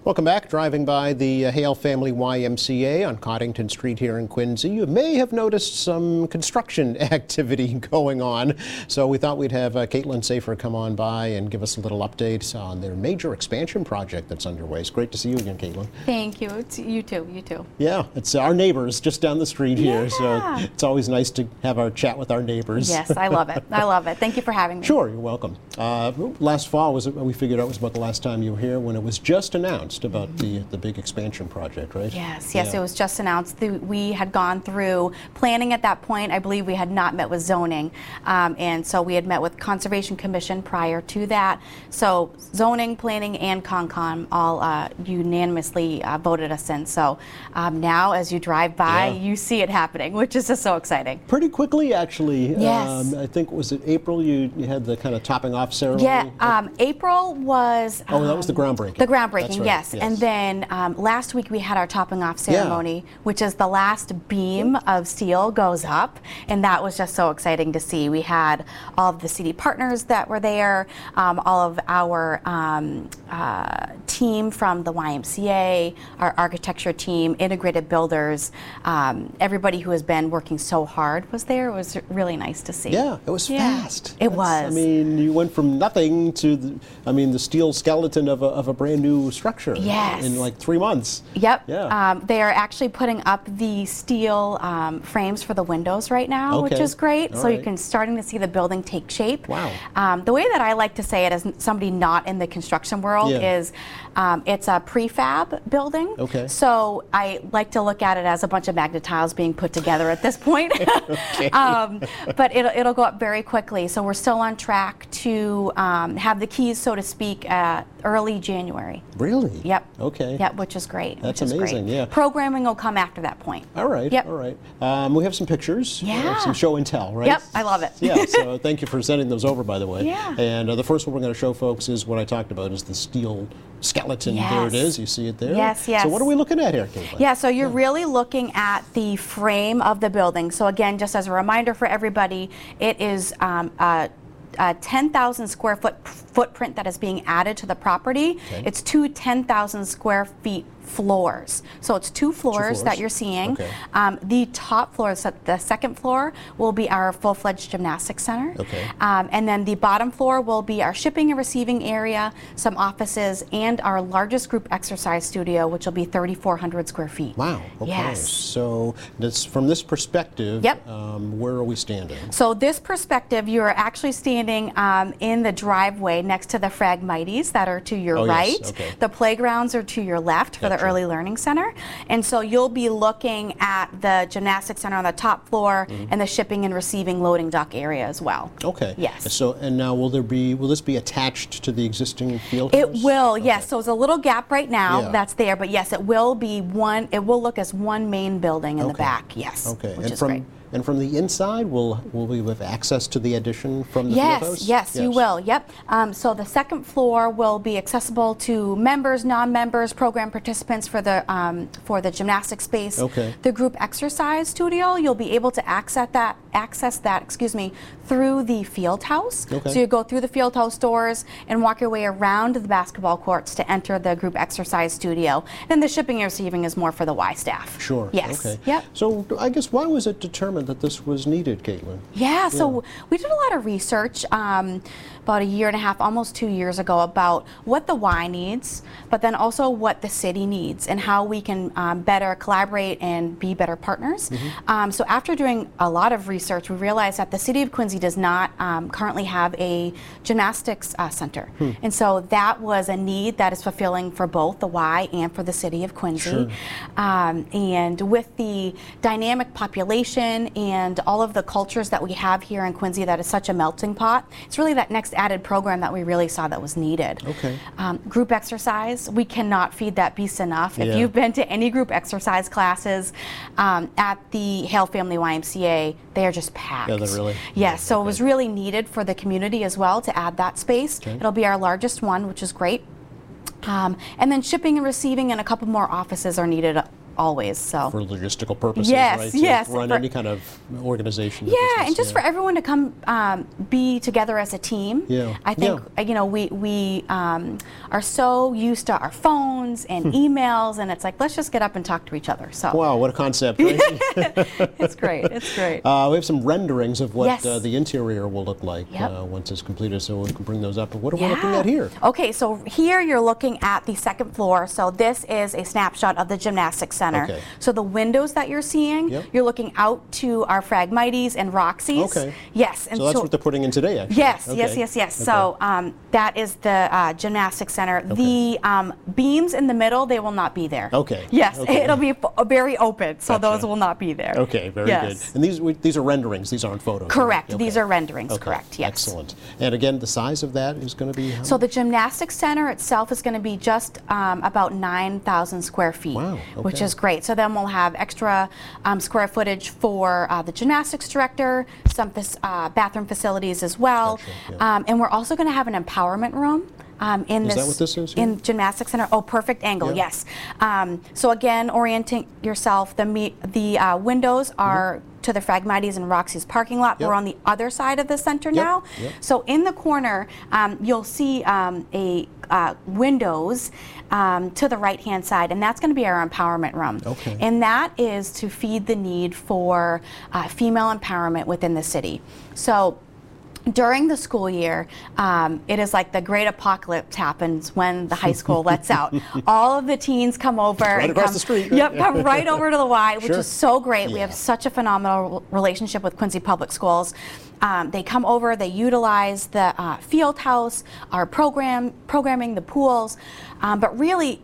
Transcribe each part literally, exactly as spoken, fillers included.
Welcome back. Driving by the uh, Hale Family Y M C A on Coddington Street here in Quincy, you may have noticed some construction activity going on. So we thought we'd have uh, Caitlin Safer come on by and give us a little update on their major expansion project that's underway. It's great to see you again, Caitlin. Thank you. It's you too. You too. Yeah, it's our neighbors just down the street here, yeah. so it's always nice to have our chat with our neighbors. Yes, I love it. I love it. Thank you for having me. Sure, you're welcome. Uh, last fall was we figured out was about the last time you were here when it was just announced about the the big expansion project, right? Yes, yes, yeah. It was just announced. The, we had gone through planning at that point. I believe we had not met with zoning, um, and so we had met with Conservation Commission prior to that. So zoning, planning, and CONCOM all uh, unanimously uh, voted us in. So um, now, as you drive by, yeah. you see it happening, which is just so exciting. Pretty quickly, actually. Yes. Um, I think was it April? You you had the kind of topping off ceremony. Yeah. Um, April was. Oh, that was the um, groundbreaking. The groundbreaking, right. yes. yes. And then um, last week we had our topping off ceremony, yeah. which is the last beam of steel goes up, and that was just so exciting to see. We had all of the city partners that were there, um, all of our um, uh, team from the Y M C A, our architecture team, integrated builders, um, everybody who has been working so hard was there. It was really nice to see. Yeah, it was yeah. fast. It That's, was. I mean, you went from nothing to, the, I mean, the steel skeleton of a, of a brand new structure. Yes. In like three months. Yep. Yeah. Um, they are actually putting up the steel um, frames for the windows right now, okay. which is great. All so right. you can starting to see the building take shape. Wow. Um, the way that I like to say it as somebody not in the construction world yeah. is um, it's a prefab building. Okay. So I like to look at it as a bunch of magnet tiles being put together at this point. okay. um, but it'll, it'll go up very quickly. So we're still on track to um, have the keys, so to speak, uh, early January. Really? Yep. Okay. Yep, which is great. That's which is amazing, great. yeah. Programming will come after that point. All right, Yep. all right. Um, we have some pictures. Yeah. We have some show and tell, right? Yep, I love it. yeah, so thank you for sending those over, by the way. Yeah. And uh, the first one we're going to show folks is what I talked about, is the steel skeleton. Yes. There it is. You see it there? Yes, yes. So what are we looking at here, Caitlin? Yeah, so you're yeah. really looking at the frame of the building. So again, just as a reminder for everybody, it is um, a, a ten thousand square foot footprint that is being added to the property. Okay. It's two ten thousand square feet floors. So it's two floors, two floors. that you're seeing. Okay. Um, the top floor, so the second floor, will be our full-fledged gymnastics center. Okay. Um, and then the bottom floor will be our shipping and receiving area, some offices, and our largest group exercise studio, which will be thirty-four hundred square feet. Wow. Okay. Yes. So this, from this perspective, Yep. um, where are we standing? So this perspective, you are actually standing um, in the driveway next to the Phragmites that are to your oh, right. Yes. Okay. The playgrounds are to your left for Gotcha. the Early Learning Center. And so you'll be looking at the gymnastics center on the top floor mm-hmm. and the shipping and receiving loading dock area as well. Okay. Yes. So, and now will there be, will this be attached to the existing field It house? will, okay. yes. So there's a little gap right now Yeah. that's there, but yes, it will be one, it will look as one main building in Okay. the back, yes. Okay. Which and is from great. And from the inside, will will we have access to the addition from the yes, field house? Yes, yes, you will. Yep. Um, so the second floor will be accessible to members, non-members, program participants for the um, for the gymnastics space. Okay. The group exercise studio, you'll be able to access that access that excuse me through the field house. Okay. So you go through the field house doors and walk your way around the basketball courts to enter the group exercise studio. Then the shipping and receiving is more for the Y staff. Sure. Yes. Okay. Yep. So I guess why was it determined that this was needed, Caitlin? Yeah, so Yeah. we did a lot of research um, about a year and a half, almost two years ago, about what the Y needs, but then also what the city needs and how we can um, better collaborate and be better partners. Mm-hmm. um, so after doing a lot of research, we realized that the city of Quincy does not um, currently have a gymnastics uh, center. Hmm. And so that was a need that is fulfilling for both the Y and for the city of Quincy. Sure. Um, and with the dynamic population and all of the cultures that we have here in Quincy that is such a melting pot, it's really that next added program that we really saw that was needed. Okay. Um, group exercise, we cannot feed that beast enough. Yeah. If you've been to any group exercise classes um, at the Hale Family Y M C A, they are just packed. Yeah, they're really? Yes, so okay. it was really needed for the community as well to add that space. Okay. It'll be our largest one, which is great. Um, and then shipping and receiving and a couple more offices are needed always. So for logistical purposes, yes, right? To yes, run for, any kind of organization. Yeah, business, and just yeah. for everyone to come um, be together as a team. Yeah. I think yeah. you know we we um, are so used to our phones and emails, and it's like let's just get up and talk to each other. So wow, what a concept! Right? It's great. It's great. Uh, we have some renderings of what Yes. uh, the interior will look like Yep. uh, once it's completed, so we can bring those up. But what are Yeah. we looking at here? Okay, so here you're looking at the second floor. So this is a snapshot of the gymnastics center. Okay. So the windows that you're seeing, Yep. you're looking out to our Phragmites and Roxy's. Okay. Yes, and So that's what they're putting in today, actually. Yes, Okay. yes, yes, yes. Okay. So um, that is the uh, gymnastics center. The um, beams in the middle, they will not be there. Okay. Yes, Okay. it'll be f- very open, so Gotcha. those will not be there. Okay, very Yes. good. And these we- these are renderings; these aren't photos. Correct. right? These Okay. are renderings. Okay. Correct. Yes. Excellent. And again, the size of that is going to be how So much? the gymnastics center itself is going to be just um, about nine thousand square feet, Wow, which okay. is great. So then we'll have extra um, square footage for uh, the gymnastics director, some fac- uh, bathroom facilities as well, Gotcha, yeah. um, and we're also going to have an empowerment room. Um, in Is this, that what this is here? in gymnastics center? Oh, perfect angle. Yeah. Yes. Um, so again, orienting yourself. The me- the uh, windows are to the Phragmites and Roxy's parking lot. Yep. We're on the other side of the center Yep, now. yep. So in the corner, um, you'll see um, a uh, windows um, to the right-hand side, and that's going to be our empowerment room. Okay. And that is to feed the need for uh, female empowerment within the city. So during the school year, um, it is like the great apocalypse happens when the high school lets out. All of the teens come over. Right and across come, the street. Yep, come right over to the Y, which Sure. is so great. We Yeah. have such a phenomenal relationship with Quincy Public Schools. Um, they come over, they utilize the uh, field house, our program, programming, the pools, um, but really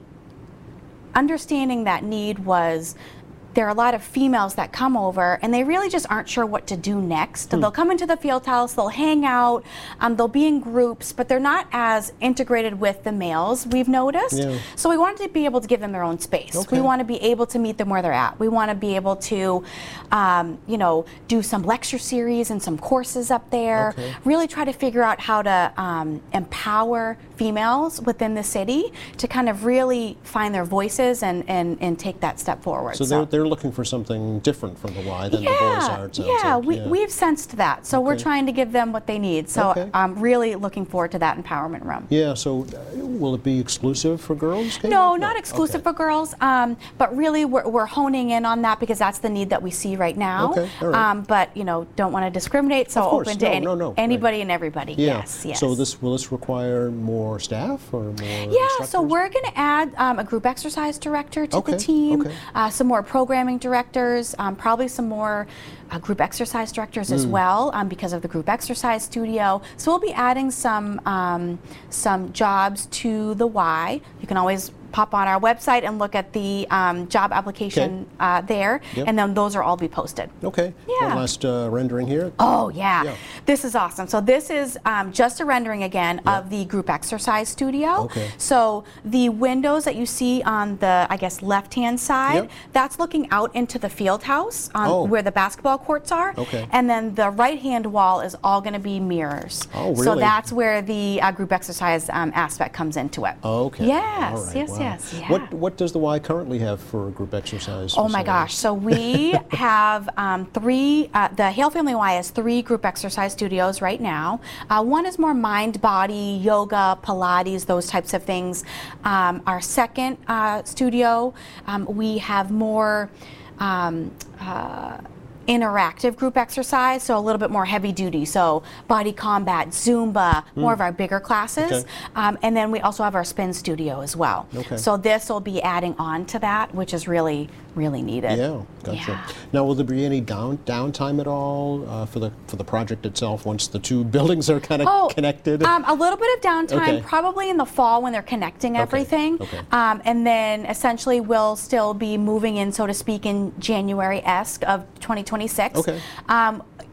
understanding that need was there are a lot of females that come over and they really just aren't sure what to do next. Hmm. They'll come into the field house, they'll hang out, um, they'll be in groups, but they're not as integrated with the males, we've noticed. Yeah. So we wanted to be able to give them their own space. Okay. We want to be able to meet them where they're at. We want to be able to, um, you know, do some lecture series and some courses up there. Okay. Really try to figure out how to um, empower females within the city to kind of really find their voices and, and, and take that step forward. So they're, they're looking for something different from the Y than yeah, the boys are. It sounds yeah, like. we, we've sensed that. So we're Okay. trying to give them what they need. So Okay. I'm really looking forward to that empowerment room. Yeah. So uh, will it be exclusive for girls? Kate? No, not exclusive Okay. for girls, um, but really we're, we're honing in on that because that's the need that we see right now. Okay, all right. Um, but, you know, don't want to discriminate, so Of course, open to no, any, no, no, right. anybody and everybody. Yeah. Yes, yes. So this will this require more staff or more? Yeah, instructors? so we're going to add um, a group exercise director to Okay, the team, okay. uh, some more programming directors, um, probably some more uh, group exercise directors Hmm. as well um, because of the group exercise studio. So we'll be adding some um, some jobs to the Y. You can always pop on our website and look at the um, job application uh, there, Yep. and then those will all be posted. Okay. Yeah. One last uh, rendering here. Oh yeah. Yeah. This is awesome. So this is um, just a rendering again Yeah. of the group exercise studio. Okay. So the windows that you see on the, I guess, left-hand side, Yep. that's looking out into the field house on Oh. where the basketball courts are. Okay. And then the right-hand wall is all going to be mirrors. Oh, So really? that's where the uh, group exercise um, aspect comes into it. Okay. Yes, All right. yes, Wow. yes, yeah. What what does the Y currently have for group exercise? Oh my facilities? gosh! So we have um, three. Uh, the Hale Family Y has three group exercise studios right now. Uh, one is more mind, body, yoga, Pilates, those types of things. Um, our second uh, studio, um, we have more. Um, uh, interactive group exercise, so a little bit more heavy duty, so body combat, Zumba, more of our bigger classes. Okay. Um, and then we also have our spin studio as well. Okay. So this will be adding on to that, which is really, really needed. Yeah, gotcha. Yeah. Now, will there be any down downtime at all uh, for the for the project itself once the two buildings are kind of Oh, connected? Um, a little bit of downtime, Okay. probably in the fall when they're connecting everything. okay. Um, and then essentially we'll still be moving in, so to speak, in January-esque of twenty twenty-six. Okay. Um,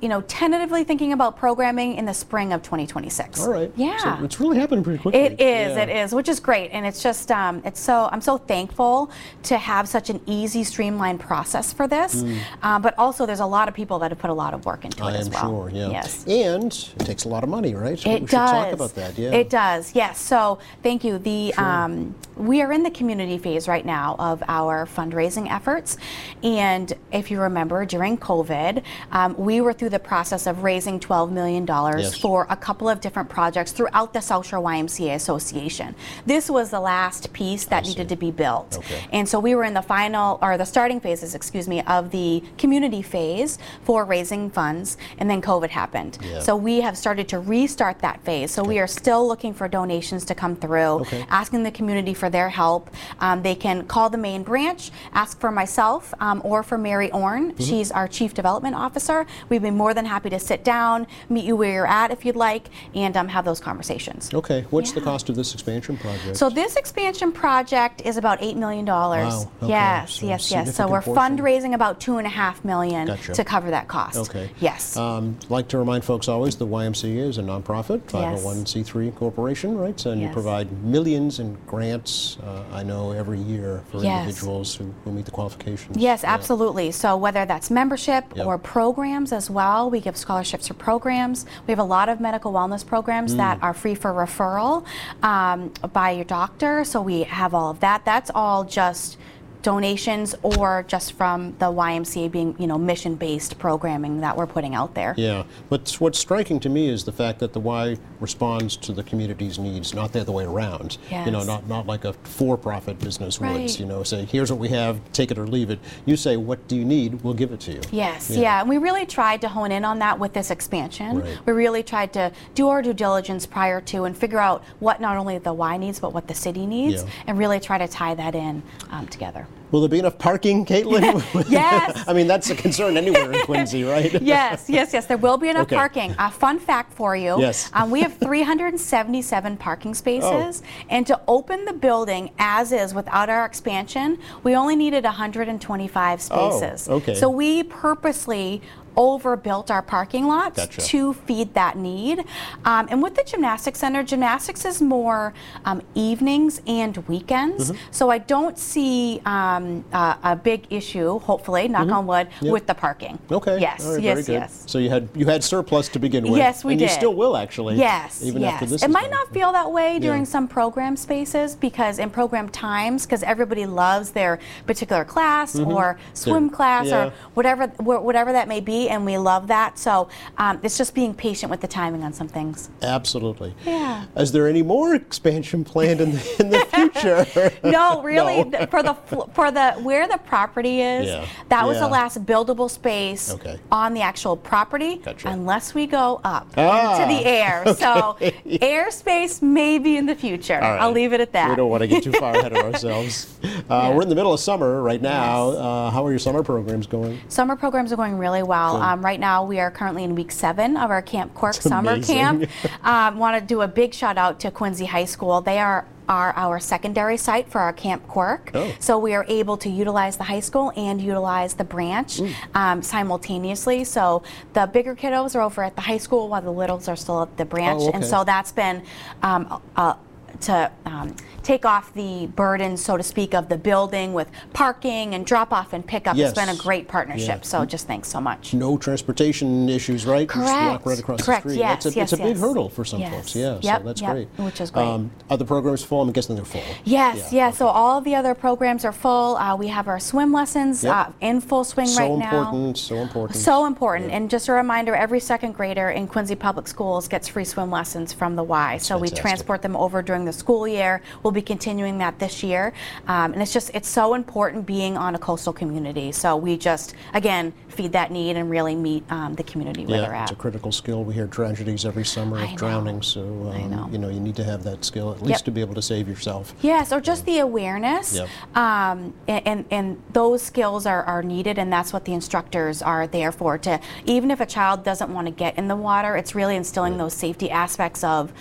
you know, tentatively thinking about programming in the spring of twenty twenty-six. All right. Yeah. So it's really happening pretty quickly. It is, yeah. it is, which is great. And it's just, um, it's so, I'm so thankful to have such an easy, streamlined process for this. Mm. Um, but also there's a lot of people that have put a lot of work into I it as well. I am sure, yeah. Yes. And it takes a lot of money, right? It we does. should talk about that, yeah. It does, yes. So thank you. The sure. um, we are in the community phase right now of our fundraising efforts. And if you remember, during COVID, um, we were through the process of raising twelve million dollars yes. for a couple of different projects throughout the South Shore Y M C A Association. This was the last piece that needed to be built. Okay. And so we were in the final, or the starting phases, excuse me, of the community phase for raising funds, and then COVID happened. Yeah. So we have started to restart that phase. So okay. we are still looking for donations to come through, okay. asking the community for their help. Um, they can call the main branch, ask for myself um, or for Mary Orn. Mm-hmm. She's our Chief Development Officer. We'd be more than happy to sit down, meet you where you're at if you'd like, and um, have those conversations. Okay. What's yeah. the cost of this expansion project? So this expansion project is about eight million dollars. Wow. Okay. Yes, so yes, yes. So we're portion. fundraising about two and a half million gotcha. to cover that cost. Okay. Yes. Um, like to remind folks always, the Y M C A is a nonprofit, five oh one c three corporation, right? And yes. you provide millions in grants, uh, I know, every year for yes. individuals who, who meet the qualifications. Yes, yeah. absolutely. So whether that's membership yep. or programs as well, we give scholarships for programs. We have a lot of medical wellness programs mm. that are free for referral um, by your doctor. So we have all of that. That's all just donations or just from the Y M C A being, you know, mission-based programming that we're putting out there. Yeah, but what's striking to me is the fact that the Y responds to the community's needs, not the other way around. Yes. You know, not, not like a for-profit business right. would, you know, say, here's what we have, take it or leave it. You say, what do you need? We'll give it to you. Yes, yeah. yeah, and we really tried to hone in on that with this expansion. Right. We really tried to do our due diligence prior to and figure out what not only the Y needs, but what the city needs, yeah. and really try to tie that in um, together. Will there be enough parking, Caitlin? Yes. I mean, that's a concern anywhere in Quincy, right? Yes, yes, yes. There will be enough okay. parking. A fun fact for you. Yes. Um, we have three hundred seventy-seven parking spaces. Oh. And to open the building as is without our expansion, we only needed one hundred twenty-five spaces. Oh, okay. So we purposely overbuilt our parking lots gotcha. to feed that need. Um, and with the gymnastics center, gymnastics is more um, evenings and weekends. Mm-hmm. So I don't see um, uh, a big issue, hopefully, knock mm-hmm. on wood, yep. with the parking. Okay. Yes, All right, yes, very good. yes. So you had you had surplus to begin with. Yes, we and did. And you still will, actually. Yes, even yes. after this It is might done. not feel that way during yeah. some program spaces because in program times, because everybody loves their particular class mm-hmm. or swim They're, class yeah. or whatever whatever that may be, and we love that. So um, it's just being patient with the timing on some things. Absolutely. Yeah. Is there any more expansion planned in the, in the future? No, really. No. for the for the where the property is, yeah. that was yeah. the last buildable space okay. on the actual property, gotcha. unless we go up ah, into the air. okay. So airspace may be in the future. Right. I'll leave it at that. We don't want to get too far ahead of ourselves. Uh, yeah. We're in the middle of summer right now. Yes. Uh, how are your summer programs going? Summer programs are going really well. Um, right now we are currently in week seven of our Camp Quirk That's summer amazing. camp. um, want to do a big shout out to Quincy High School. They are are our secondary site for our Camp Quirk. Oh. So we are able to utilize the high school and utilize the branch um, simultaneously. So the bigger kiddos are over at the high school while the littles are still at the branch. Oh, okay. And so that's been um, uh, to um, take off the burden, so to speak, of the building with parking and drop off and pick up. Yes. It's been a great partnership. Yeah. So just thanks so much. No transportation issues, right? Correct. Just walk right across Correct. the street. Yes. That's a, yes. it's a big yes. hurdle for some yes. folks. Yeah. Yep. So that's yep. great. Which is great. Um, are the programs full? I'm guessing they're full. Yes. Yeah. Yeah. Okay. So all of the other programs are full. Uh, we have our swim lessons Yep. uh, in full swing so right now. important. So important. So important. Yeah. And just a reminder, every second grader in Quincy Public Schools gets free swim lessons from the Y. That's so we fantastic. transport them over during the school year. We'll be continuing that this year. Um, and it's just, it's so important being on a coastal community. So we just, again, feed that need and really meet um, the community where yeah, they're at. it's a critical skill. We hear tragedies every summer I of know. drowning, so um, I know. you know you need to have that skill at least Yep. to be able to save yourself. Yes, or just the awareness. Yep. Um, and, and, and those skills are, are needed, and that's what the instructors are there for. To even if a child doesn't want to get in the water, it's really instilling Right. those safety aspects of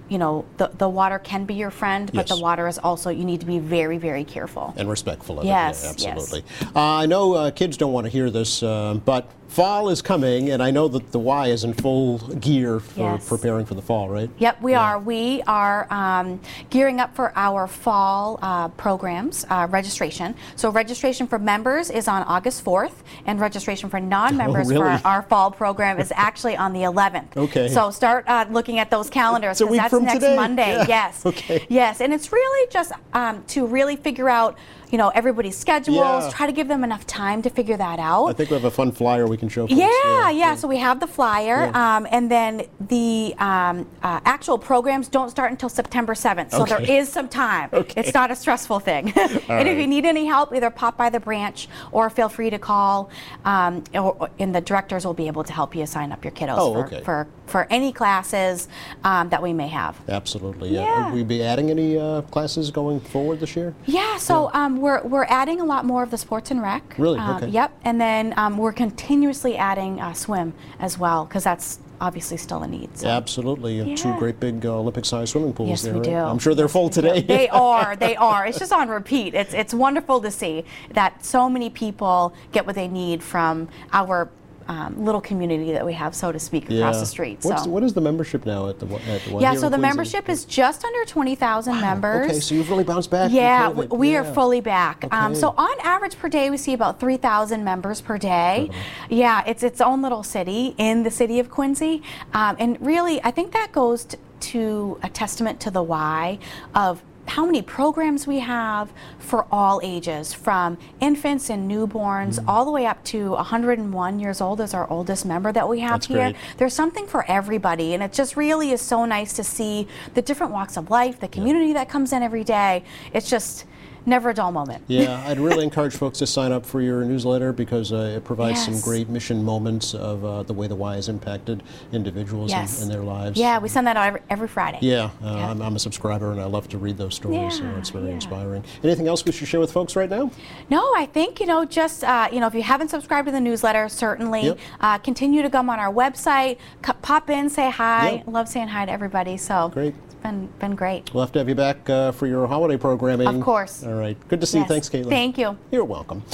you know, the, the water can be your friend, but Yes. the water is also, you need to be very, very careful. And respectful of Yes, it. Yeah, yes. absolutely. Uh, I know uh, kids don't want to hear this, uh, but fall is coming, and I know that the Y is in full gear for Yes. preparing for the fall, right? Yep, we Yeah. are. We are um, gearing up for our fall uh, programs, uh, registration. So registration for members is on August fourth, and registration for non-members Oh, really? for our fall program is actually on the eleventh. Okay. So start uh, looking at those calendars, It's a because week that's from next today. Monday. Yeah. Yes. Okay. Yes, and it's really just um, to really figure out, you know, everybody's schedules, Yeah. try to give them enough time to figure that out. I think we have a fun flyer we can show folks. Yeah, yeah, So we have the flyer, Yeah. um, and then the um, uh, actual programs don't start until September seventh. So there Okay. is some time. Okay. It's not a stressful thing. And if right. you need any help, either pop by the branch or feel free to call, um, or, or- and the directors will be able to help you sign up your kiddos Oh, for, okay. for, for any classes um, that we may have. Absolutely, yeah. Yeah. Will we be adding any uh, classes going forward this year? Yeah, so Um, we're, we're adding a lot more of the sports and rec. Really? Um, Okay. Yep, and then um, we're continuously adding uh, swim as well, because that's obviously still a need. So. Absolutely. You have Two Yeah. great big uh, Olympic-sized swimming pools Yes, there, we right? do. I'm sure they're full today. They are, they are. It's just on repeat. It's, it's wonderful to see that so many people get what they need from our um, little community that we have, so to speak, across Yeah. the street. What's, so. What is the membership now at the, one- at the one Yeah, here so in the Quincy? membership is just under twenty thousand members. Okay, so you've really bounced back. from Yeah, COVID. w- we are Yeah. fully back. Um, Okay. so on average per day, we see about three thousand members per day. Yeah, it's its own little city in the city of Quincy. Um, and really, I think that goes t- to a testament to the why of how many programs we have for all ages, from infants and newborns Mm. all the way up to one hundred and one years old is our oldest member that we have That's here. great. There's something for everybody, and it just really is so nice to see the different walks of life, the community that comes in every day. It's just never a dull moment. Yeah, I'd really encourage folks to sign up for your newsletter because uh, it provides some Yes. great mission moments of uh, the way the Y has impacted individuals Yes. in, in their lives. Yeah, we send that out every, every Friday. Yeah, uh, Yeah. I'm, I'm a subscriber and I love to read those stories, so Yeah, it's very yeah. inspiring. Anything else we should share with folks right now? No, I think, you know, just, uh, you know, if you haven't subscribed to the newsletter, certainly Yep. uh, continue to come on our website, c- pop in, say hi. Yep. Love saying hi to everybody. So Great. it's been, been great. We'll have to have you back uh, for your holiday programming. Of course. All right. Good to see you. Yes. Thanks, Caitlin. Thank you. You're welcome.